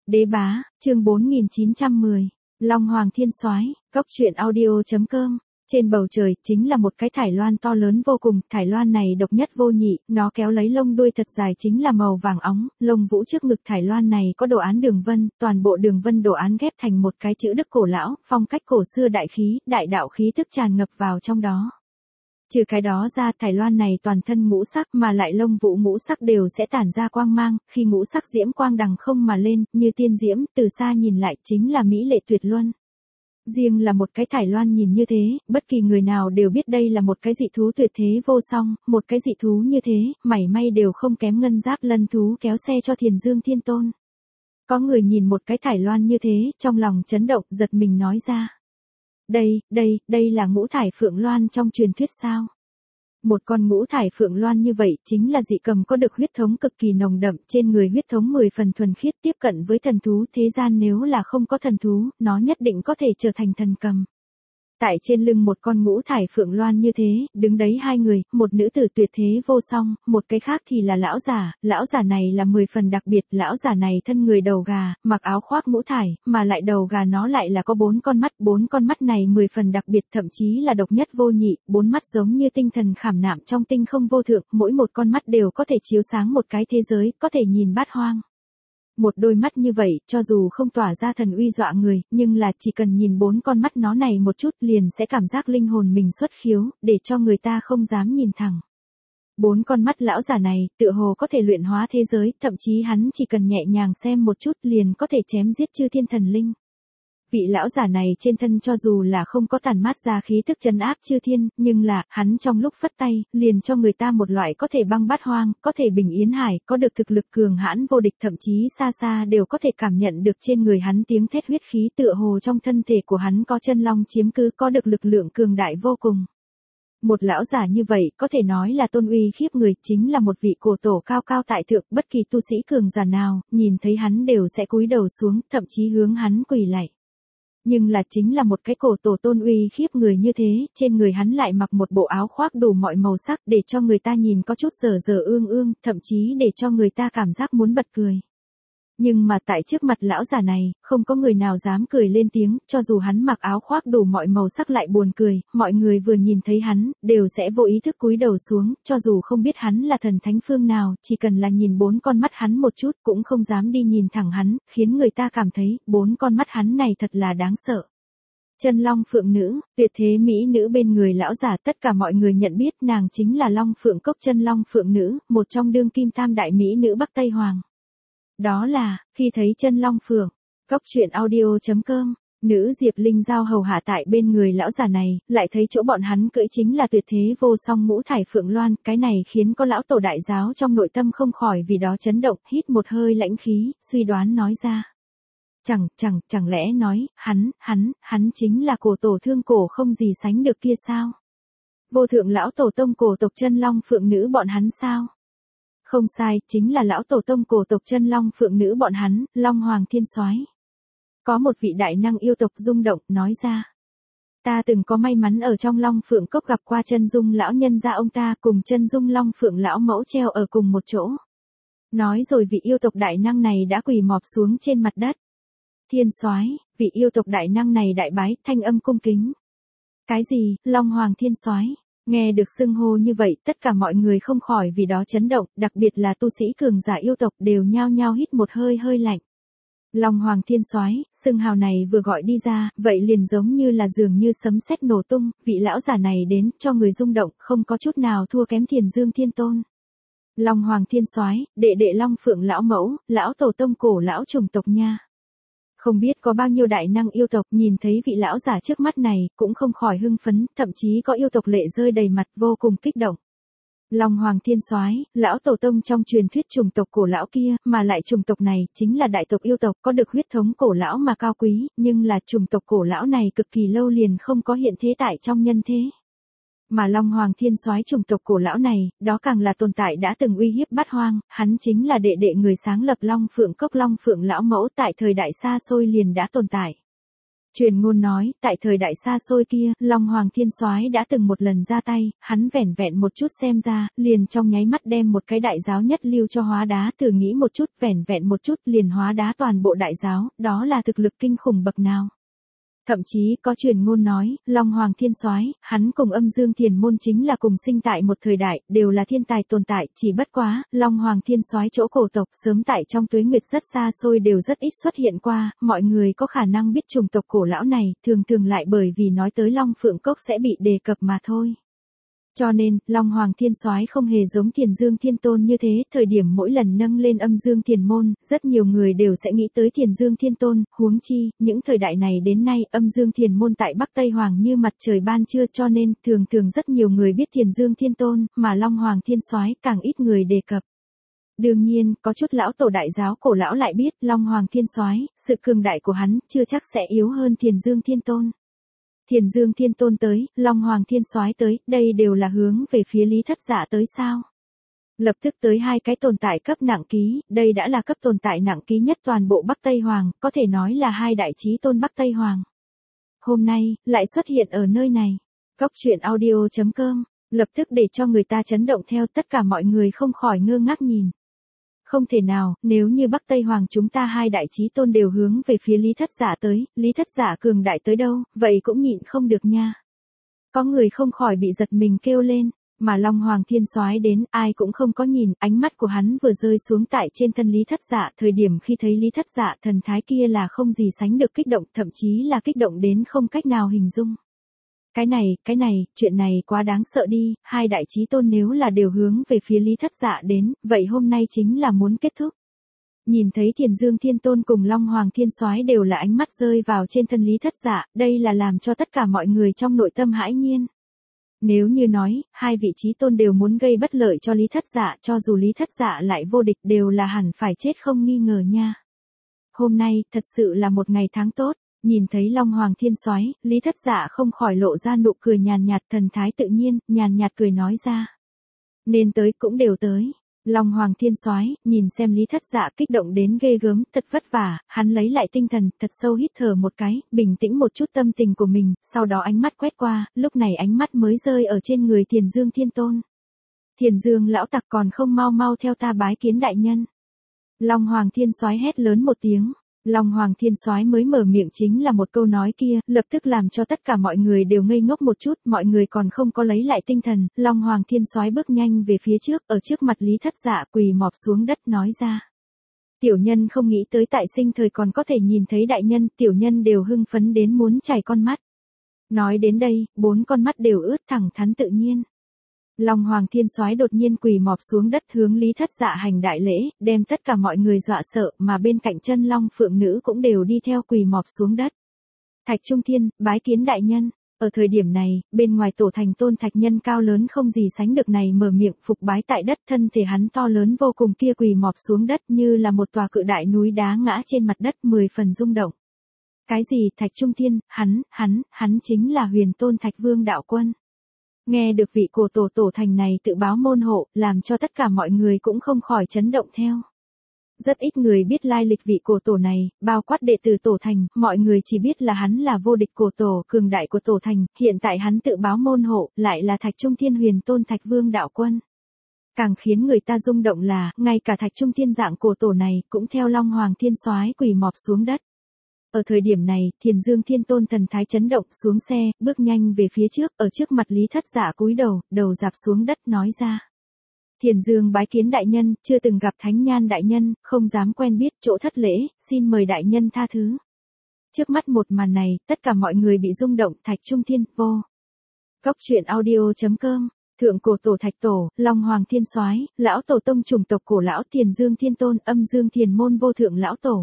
Đế bá, chương 4910, Long Hoàng Thiên Soái, Cốc truyện audio.com. Trên bầu trời chính là một cái thải loan to lớn vô cùng, thải loan này độc nhất vô nhị, nó kéo lấy lông đuôi thật dài chính là màu vàng óng, lông vũ trước ngực thải loan này có đồ án đường vân, toàn bộ đường vân đồ án ghép thành một cái chữ Đức cổ lão, phong cách cổ xưa đại khí, đại đạo khí tức tràn ngập vào trong đó. Trừ cái đó ra, thải loan này toàn thân ngũ sắc mà lại lông vũ ngũ sắc đều sẽ tản ra quang mang, khi ngũ sắc diễm quang đằng không mà lên, như tiên diễm, từ xa nhìn lại chính là mỹ lệ tuyệt luân. Riêng là một cái thải loan nhìn như thế, bất kỳ người nào đều biết đây là một cái dị thú tuyệt thế vô song, một cái dị thú như thế, mảy may đều không kém ngân giáp lân thú kéo xe cho Thiền Dương Thiên Tôn. Có người nhìn một cái thải loan như thế, trong lòng chấn động, giật mình nói ra. Đây là ngũ thải phượng loan trong truyền thuyết sao? Một con ngũ thải phượng loan như vậy chính là dị cầm có được huyết thống cực kỳ nồng đậm, trên người huyết thống 10 phần thuần khiết, tiếp cận với thần thú, thế gian nếu là không có thần thú, nó nhất định có thể trở thành thần cầm. Tại trên lưng một con ngũ thải phượng loan như thế, đứng đấy hai người, một nữ tử tuyệt thế vô song, một cái khác thì là lão giả này là 10 phần đặc biệt, lão giả này thân người đầu gà, mặc áo khoác ngũ thải, mà lại đầu gà nó lại là có 4 con mắt này 10 phần đặc biệt, thậm chí là độc nhất vô nhị, 4 mắt giống như tinh thần khảm nạm trong tinh không vô thượng, mỗi một con mắt đều có thể chiếu sáng một cái thế giới, có thể nhìn bát hoang. Một đôi mắt như vậy, cho dù không tỏa ra thần uy dọa người, nhưng là chỉ cần nhìn 4 con mắt nó này một chút liền sẽ cảm giác linh hồn mình xuất khiếu, để cho người ta không dám nhìn thẳng. 4 con mắt lão giả này, tựa hồ có thể luyện hóa thế giới, thậm chí hắn chỉ cần nhẹ nhàng xem một chút liền có thể chém giết chư thiên thần linh. Vị lão giả này trên thân cho dù là không có tàn mát ra khí thức trấn áp chư thiên, nhưng là, hắn trong lúc phất tay, liền cho người ta một loại có thể băng bát hoang, có thể bình yến hải, có được thực lực cường hãn vô địch, thậm chí xa xa đều có thể cảm nhận được trên người hắn tiếng thét huyết khí, tựa hồ trong thân thể của hắn có chân long chiếm cứ, có được lực lượng cường đại vô cùng. Một lão giả như vậy, có thể nói là tôn uy khiếp người, chính là một vị cổ tổ cao cao tại thượng, bất kỳ tu sĩ cường giả nào, nhìn thấy hắn đều sẽ cúi đầu xuống, thậm chí hướng hắn quỳ lạy. Nhưng là chính là một cái cổ tổ tôn uy khiếp người như thế, trên người hắn lại mặc một bộ áo khoác đủ mọi màu sắc để cho người ta nhìn có chút dở ương, thậm chí để cho người ta cảm giác muốn bật cười. Nhưng mà tại trước mặt lão giả này, không có người nào dám cười lên tiếng, cho dù hắn mặc áo khoác đủ mọi màu sắc lại buồn cười, mọi người vừa nhìn thấy hắn, đều sẽ vô ý thức cúi đầu xuống, cho dù không biết hắn là thần thánh phương nào, chỉ cần là nhìn 4 con mắt hắn một chút cũng không dám đi nhìn thẳng hắn, khiến người ta cảm thấy, 4 con mắt hắn này thật là đáng sợ. Chân Long Phượng Nữ, tuyệt thế mỹ nữ bên người lão giả, tất cả mọi người nhận biết nàng chính là Long Phượng Cốc Chân Long Phượng Nữ, một trong đương kim tam đại mỹ nữ Bắc Tây Hoàng. Đó là, khi thấy Chân Long Phượng, Cốc truyện audio.com, nữ Diệp Linh giao hầu hạ tại bên người lão già này, lại thấy chỗ bọn hắn cưỡi chính là tuyệt thế vô song ngũ thải phượng loan, cái này khiến có lão tổ đại giáo trong nội tâm không khỏi vì đó chấn động, hít một hơi lãnh khí, suy đoán nói ra. Chẳng lẽ nói, hắn chính là cổ tổ thương cổ không gì sánh được kia sao? Vô thượng lão tổ tông cổ tộc Chân Long Phượng Nữ bọn hắn sao? Không sai, chính là lão tổ tông cổ tộc Chân Long Phượng Nữ bọn hắn, Long Hoàng Thiên Soái. Có một vị đại năng yêu tộc rung động, nói ra. Ta từng có may mắn ở trong Long Phượng Cốc gặp qua Chân Dung lão nhân gia ông ta cùng Chân Dung Long Phượng lão mẫu treo ở cùng một chỗ. Nói rồi vị yêu tộc đại năng này đã quỳ mọp xuống trên mặt đất. Thiên Soái, vị yêu tộc đại năng này đại bái, thanh âm cung kính. Cái gì, Long Hoàng Thiên Soái? Nghe được xưng hô như vậy, tất cả mọi người không khỏi vì đó chấn động, đặc biệt là tu sĩ cường giả yêu tộc đều nhao nhao hít một hơi lạnh. Long Hoàng Thiên Soái, xưng hào này vừa gọi đi ra, vậy liền giống như là dường như sấm sét nổ tung, vị lão giả này đến, cho người rung động, không có chút nào thua kém Thiền Dương Thiên Tôn. Long Hoàng Thiên Soái, đệ Long Phượng lão mẫu, lão tổ tông cổ lão chủng tộc nha. Không biết có bao nhiêu đại năng yêu tộc nhìn thấy vị lão giả trước mắt này, cũng không khỏi hưng phấn, thậm chí có yêu tộc lệ rơi đầy mặt vô cùng kích động. Long Hoàng Thiên Soái, lão tổ tông trong truyền thuyết chủng tộc cổ lão kia, mà lại chủng tộc này chính là đại tộc yêu tộc có được huyết thống cổ lão mà cao quý, nhưng là chủng tộc cổ lão này cực kỳ lâu liền không có hiện thế tại trong nhân thế. Mà Long Hoàng Thiên Soái chủng tộc cổ lão này, đó càng là tồn tại đã từng uy hiếp bát hoang, hắn chính là đệ người sáng lập Long Phượng Cốc Long Phượng lão mẫu tại thời đại xa xôi liền đã tồn tại. Truyền ngôn nói, tại thời đại xa xôi kia, Long Hoàng Thiên Soái đã từng một lần ra tay, hắn vẻn vẹn một chút xem ra, liền trong nháy mắt đem một cái đại giáo nhất lưu cho hóa đá, thử nghĩ một chút, vẻn vẹn một chút liền hóa đá toàn bộ đại giáo, đó là thực lực kinh khủng bậc nào. Thậm chí có truyền ngôn nói, Long Hoàng Thiên Soái, hắn cùng Âm Dương Thiền Môn chính là cùng sinh tại một thời đại, đều là thiên tài tồn tại, chỉ bất quá, Long Hoàng Thiên Soái chỗ cổ tộc sớm tại trong tuế nguyệt rất xa xôi đều rất ít xuất hiện qua, mọi người có khả năng biết chủng tộc cổ lão này, thường thường lại bởi vì nói tới Long Phượng Cốc sẽ bị đề cập mà thôi. Cho nên, Long Hoàng Thiên Soái không hề giống Thiền Dương Thiên Tôn như thế, thời điểm mỗi lần nâng lên Âm Dương Thiền Môn, rất nhiều người đều sẽ nghĩ tới Thiền Dương Thiên Tôn, huống chi, những thời đại này đến nay, Âm Dương Thiền Môn tại Bắc Tây Hoàng như mặt trời ban trưa, cho nên, thường thường rất nhiều người biết Thiền Dương Thiên Tôn, mà Long Hoàng Thiên Soái càng ít người đề cập. Đương nhiên, có chút lão tổ đại giáo cổ lão lại biết, Long Hoàng Thiên Soái, sự cường đại của hắn, chưa chắc sẽ yếu hơn Thiền Dương Thiên Tôn. Thiền Dương Thiên Tôn tới, Long Hoàng Thiên Soái tới, đây đều là hướng về phía Lý Thất Dạ tới sao? Lập tức tới hai cái tồn tại cấp nặng ký, đây đã là cấp tồn tại nặng ký nhất toàn bộ Bắc Tây Hoàng, có thể nói là hai đại chí tôn Bắc Tây Hoàng. Hôm nay, lại xuất hiện ở nơi này. Góc truyện audio.com, lập tức để cho người ta chấn động theo tất cả mọi người không khỏi ngơ ngác nhìn. Không thể nào, nếu như Bắc Tây Hoàng chúng ta hai đại chí tôn đều hướng về phía Lý Thất Dạ tới, Lý Thất Dạ cường đại tới đâu, vậy cũng nhịn không được nha. Có người không khỏi bị giật mình kêu lên, mà Long Hoàng Thiên Soái đến, ai cũng không có nhìn, ánh mắt của hắn vừa rơi xuống tại trên thân Lý Thất Dạ, thời điểm khi thấy Lý Thất Dạ thần thái kia là không gì sánh được kích động, thậm chí là kích động đến không cách nào hình dung. Cái này, chuyện này quá đáng sợ đi, hai đại chí tôn nếu là đều hướng về phía Lý Thất Dạ đến, vậy hôm nay chính là muốn kết thúc. Nhìn thấy Thiền Dương Thiên Tôn cùng Long Hoàng Thiên Soái đều là ánh mắt rơi vào trên thân Lý Thất Dạ, đây là làm cho tất cả mọi người trong nội tâm hãi nhiên. Nếu như nói, hai vị chí tôn đều muốn gây bất lợi cho Lý Thất Dạ, cho dù Lý Thất Dạ lại vô địch đều là hẳn phải chết không nghi ngờ nha. Hôm nay, thật sự là một ngày tháng tốt. Nhìn thấy Long Hoàng Thiên Soái, Lý Thất Dạ không khỏi lộ ra nụ cười nhàn nhạt, thần thái tự nhiên, nhàn nhạt cười nói ra. Nên tới cũng đều tới. Long Hoàng Thiên Soái, nhìn xem Lý Thất Dạ kích động đến ghê gớm, thật vất vả, hắn lấy lại tinh thần, thật sâu hít thở một cái, bình tĩnh một chút tâm tình của mình, sau đó ánh mắt quét qua, lúc này ánh mắt mới rơi ở trên người Thiền Dương Thiên Tôn. Thiền Dương lão tặc còn không mau mau theo ta bái kiến đại nhân. Long Hoàng Thiên Soái hét lớn một tiếng. Long Hoàng Thiên Soái mới mở miệng chính là một câu nói kia, lập tức làm cho tất cả mọi người đều ngây ngốc một chút, mọi người còn không có lấy lại tinh thần, Long Hoàng Thiên Soái bước nhanh về phía trước, ở trước mặt Lý Thất Dạ quỳ mọp xuống đất nói ra. Tiểu nhân không nghĩ tới tại sinh thời còn có thể nhìn thấy đại nhân, tiểu nhân đều hưng phấn đến muốn chảy con mắt. Nói đến đây, 4 con mắt đều ướt thẳng thắn tự nhiên. Long Hoàng Thiên Soái đột nhiên quỳ mọp xuống đất hướng Lý Thất Dạ hành đại lễ, đem tất cả mọi người dọa sợ, mà bên cạnh chân Long Phượng Nữ cũng đều đi theo quỳ mọp xuống đất. Thạch Trung Thiên, bái kiến đại nhân. Ở thời điểm này, bên ngoài tổ thành tôn thạch nhân cao lớn không gì sánh được này mở miệng phục bái tại đất, thân thể hắn to lớn vô cùng kia quỳ mọp xuống đất như là một tòa cự đại núi đá ngã trên mặt đất 10 phần rung động. Cái gì Thạch Trung Thiên, hắn chính là Huyền Tôn Thạch Vương đạo quân. Nghe được vị cổ tổ thành này tự báo môn hộ, làm cho tất cả mọi người cũng không khỏi chấn động theo. Rất ít người biết lai lịch vị cổ tổ này, bao quát đệ tử tổ thành, mọi người chỉ biết là hắn là vô địch cổ tổ, cường đại của tổ thành, hiện tại hắn tự báo môn hộ, lại là Thạch Trung Thiên Huyền Tôn Thạch Vương đạo quân. Càng khiến người ta rung động là, ngay cả Thạch Trung Thiên dạng cổ tổ này, cũng theo Long Hoàng Thiên Soái quỳ mọp xuống đất. Ở thời điểm này, Thiền Dương Thiên Tôn thần thái chấn động xuống xe, bước nhanh về phía trước, ở trước mặt Lý Thất Dạ cúi đầu, đầu rạp xuống đất nói ra. Thiền Dương bái kiến đại nhân, chưa từng gặp Thánh Nhan đại nhân, không dám quen biết, chỗ thất lễ, xin mời đại nhân tha thứ. Trước mắt một màn này, tất cả mọi người bị rung động, Thạch Trung Thiên, vô. Góc truyện audio.com, Thượng cổ tổ Thạch Tổ, Long Hoàng Thiên Soái, lão tổ tông chủng tộc cổ lão Thiền Dương Thiên Tôn, Âm Dương Thiền Môn vô thượng lão tổ.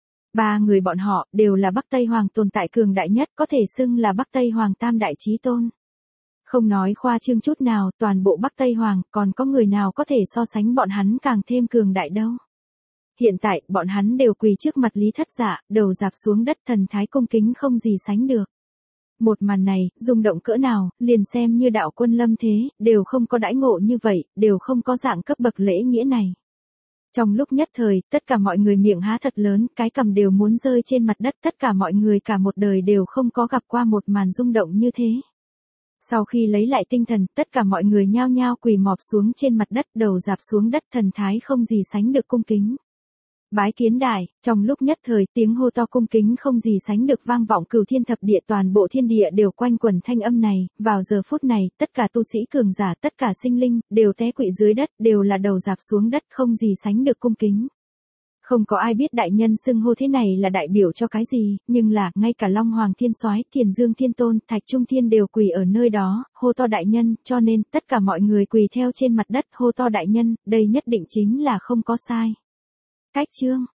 3 người bọn họ, đều là Bắc Tây Hoàng tồn tại cường đại nhất, có thể xưng là Bắc Tây Hoàng tam đại chí tôn. Không nói khoa trương chút nào, toàn bộ Bắc Tây Hoàng, còn có người nào có thể so sánh bọn hắn càng thêm cường đại đâu. Hiện tại, bọn hắn đều quỳ trước mặt Lý Thất Dạ, đầu rạp xuống đất thần thái cung kính không gì sánh được. Một màn này, rung động cỡ nào, liền xem như đạo quân lâm thế, đều không có đãi ngộ như vậy, đều không có dạng cấp bậc lễ nghĩa này. Trong lúc nhất thời, tất cả mọi người miệng há thật lớn, cái cằm đều muốn rơi trên mặt đất, tất cả mọi người cả một đời đều không có gặp qua một màn rung động như thế. Sau khi lấy lại tinh thần, tất cả mọi người nhao nhao quỳ mọp xuống trên mặt đất, đầu rạp xuống đất, thần thái không gì sánh được cung kính. Bái kiến đại, trong lúc nhất thời tiếng hô to cung kính không gì sánh được vang vọng cửu thiên thập địa, toàn bộ thiên địa đều quanh quẩn thanh âm này, vào giờ phút này, tất cả tu sĩ cường giả, tất cả sinh linh, đều té quỵ dưới đất, đều là đầu rạp xuống đất không gì sánh được cung kính. Không có ai biết đại nhân xưng hô thế này là đại biểu cho cái gì, nhưng là, ngay cả Long Hoàng Thiên Soái, Thiền Dương Thiên Tôn, Thạch Trung Thiên đều quỳ ở nơi đó, hô to đại nhân, cho nên, tất cả mọi người quỳ theo trên mặt đất, hô to đại nhân, đây nhất định chính là không có sai. Cách chương